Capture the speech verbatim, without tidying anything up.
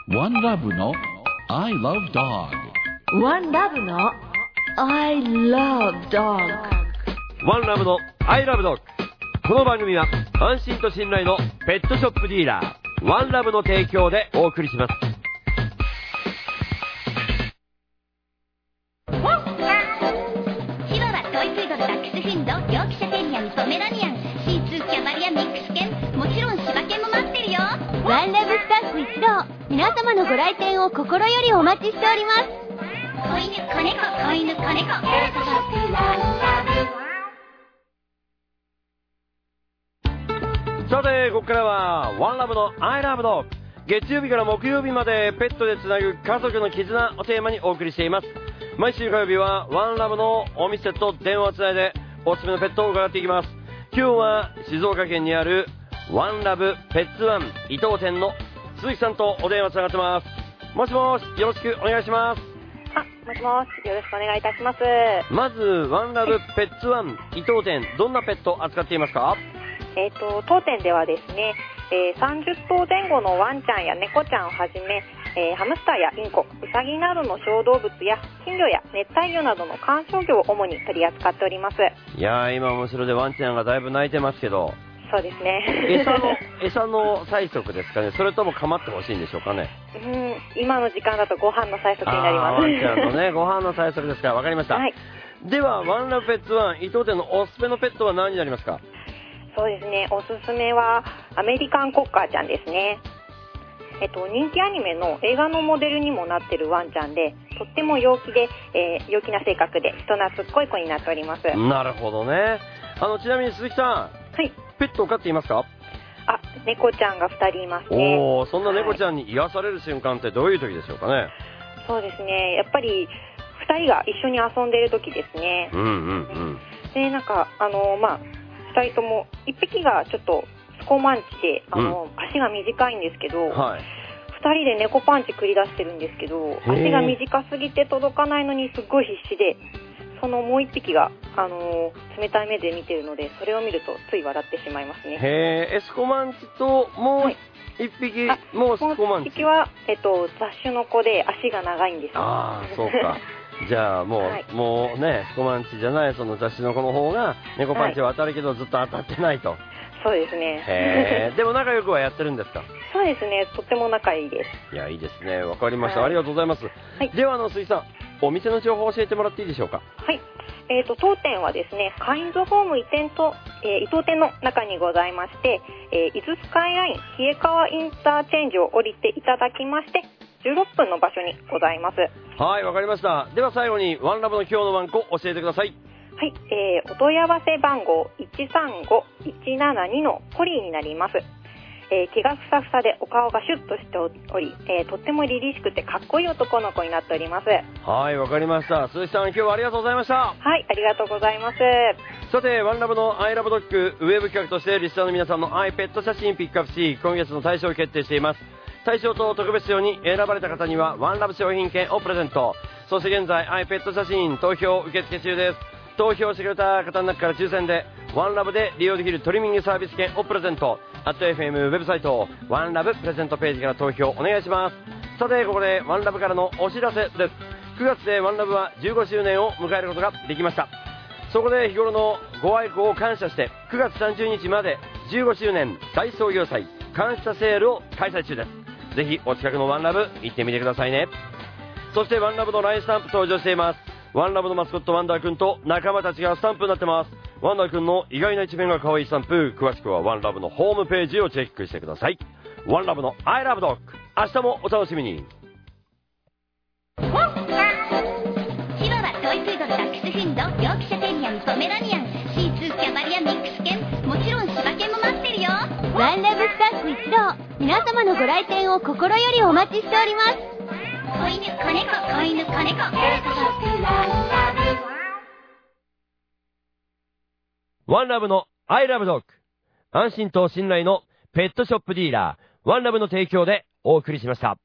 ワンラブの I love dog。 ワンラブの I love dog。 ワンラブの I love dog。この番組は安心と信頼のペットショップディーラーワンラブの提供でお送りします。 チワワ、トイプードル、ダックスフィンド、ヨークシャテリアン、ポメラニアン、シーツー、キャバリア、ミックス犬、もちろん柴犬も待ってるよ。 ワンラブスタッフ一同、皆様のご来店を心よりお待ちしております。 子犬、子猫、子犬、子猫。 さて、ここからはワンラブの I love dog。月曜日から木曜日までペットでつなぐ家族の絆をテーマにお送りしています。毎週火曜日はワンラブのお店と電話をつないでおすすめのペットを伺っていきます。今日は静岡県にあるワンラブペッツワン伊東店の鈴木さんとお電話つながってます。もしもし、よろしくお願いします。 あ、もしもし、よろしくお願いいたします。 まずワンラブペッツワン伊東店、どんなペットを扱っていますか？ えっと、当店ではですね、えー、さんじゅっとうぜん後のワンちゃんや猫ちゃんをはじめ、えー、ハムスターやインコ、ウサギなどの小動物や金魚や熱帯魚などの観賞魚を主に取り扱っております。 いやー、今面白いでワンちゃんがだいぶ鳴いてますけど、 そうですね。 餌の餌の催促ですかね、それとも構ってほしいんでしょうかね。 うん、今の時間だとご飯の催促になります。 あー、ワンちゃんとね、ご飯の催促ですから、わかりました。 はい。 では、ワンラブペッツワン伊東店のおすすめのペットは何になりますか？ そうですね、おすすめはアメリカンコッカーちゃんですね。えっと、人気アニメの映画のモデルにもなってるワンちゃんで、とっても陽気で、えー、陽気な性格で人懐っこい子になっております。 なるほどね。あのちなみに鈴木さん、 はい、 ペットを飼っていますか？ あ、猫ちゃんがふたりいますね。 おー、そんな猫ちゃんに癒される瞬間ってどういう時でしょうかね？はい、 そうですね、やっぱりふたりが一緒に遊んでる時ですね。 うんうんうん。 で、なんかあのまあふたりとも、いっぴきがちょっとスコマンチで、あの、うん、足が短いんですけど、はい、ふたりで猫パンチ繰り出してるんですけど、足が短すぎて届かないのにすっごい必死で、そのもういっぴきが、あのー、冷たい目で見てるので、それを見るとつい笑ってしまいますね。 へー、エスコマンチともういっぴき、はい、もうスコマンチ。 もういっぴきは、えっと、雑種の子で足が長いんです。 ああ、そうか。じゃあもう、はい、もうね、スコマンチじゃないその雑種の子の方が猫パンチは当たるけど、はい、ずっと当たってないと。 そうですね。 へー、でも仲良くはやってるんですか？ そうですね、とっても仲いいです。 いや、いいですね、わかりました、はい、ありがとうございます。 はい、 ではあの鈴木さん、お店の情報を教えてもらっていいでしょうか？ はい、えーと、当店はですね、カインズホーム移転と、えー、伊東店の中にございまして、えー、伊豆スカイライン冷川インターチェンジを降りていただきまして、じゅうろっぷんの場所にございます。 はい、わかりました。では最後にワンラブの今日のワンコ教えてください。 はい、えー、お問い合わせ番号いちさんごいちななにのコリーになります。えー、毛がふさふさでお顔がシュッとしており、えー、とっても凛々しくてかっこいい男の子になっております。 はい、わかりました。鈴木さん、今日はありがとうございました。 はい、ありがとうございます。 さて、ワンラブの I love dog ウェブ企画としてリスナーの皆さんのアイペット写真ピックアップし、今月の大賞を決定しています。大賞と特別賞に選ばれた方にはワンラブ商品券をプレゼント。そして現在 アイペット写真投票受付中です。投票してくれた方の中から抽選でワンラブで利用できるトリミングサービス券をプレゼント。アット エフエム ウェブサイトワンラブプレゼントページから投票お願いします。さて、ここでワンラブからのお知らせです。くがつでワンラブはじゅうごしゅうねんを迎えることができました。そこで日頃のご愛顧を感謝してくがつさんじゅうにちまでじゅうごしゅうねん大創業祭感謝セールを開催中です。ぜひお近くのワンラブ行ってみてくださいね。そしてワンラブの ライン スタンプ登場しています。ワンラブのマスコットワンダーくんと仲間たちがスタンプになってます。ワンダーくんの意外な一面が可愛いスタンプ、詳しくはワンラブのホームページをチェックしてください。ワンラブの I love dog、 明日もお楽しみに。 チワワ、トイプードル、ダックスフィンド、ヨークシャテリアン、ポメラニアン、シーツー、キャバリア、ミックス犬、もちろん柴犬も待ってるよ。 ワンラブスタッフ一同、皆様のご来店を心よりお待ちしております。 子犬、子猫、子犬、子猫。 ワンラブの I love dog、 安心と信頼のペットショップディーラーワンラブの提供でお送りしました。